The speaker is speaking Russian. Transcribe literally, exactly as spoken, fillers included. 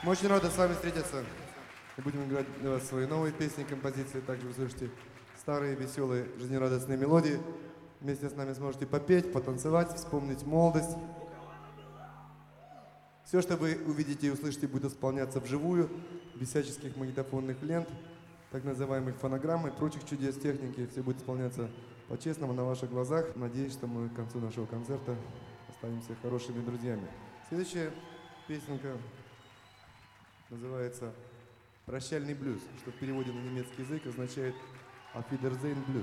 Мы очень рады с вами встретиться. И будем играть для вас свои новые песни и композиции. Также вы слышите старые, веселые, жизнерадостные мелодии. Вместе с нами сможете попеть, потанцевать, вспомнить молодость. Все, что вы увидите и услышите, будет исполняться вживую, без всяческих магнитофонных лент, так называемых фонограмм и прочих чудес техники. Все будет исполняться по-честному, на ваших глазах. Надеюсь, что мы к концу нашего концерта останемся хорошими друзьями. Следующая песенка называется «Прощальный блюз», что в переводе на немецкий язык означает «Auf Wiedersehen Blues».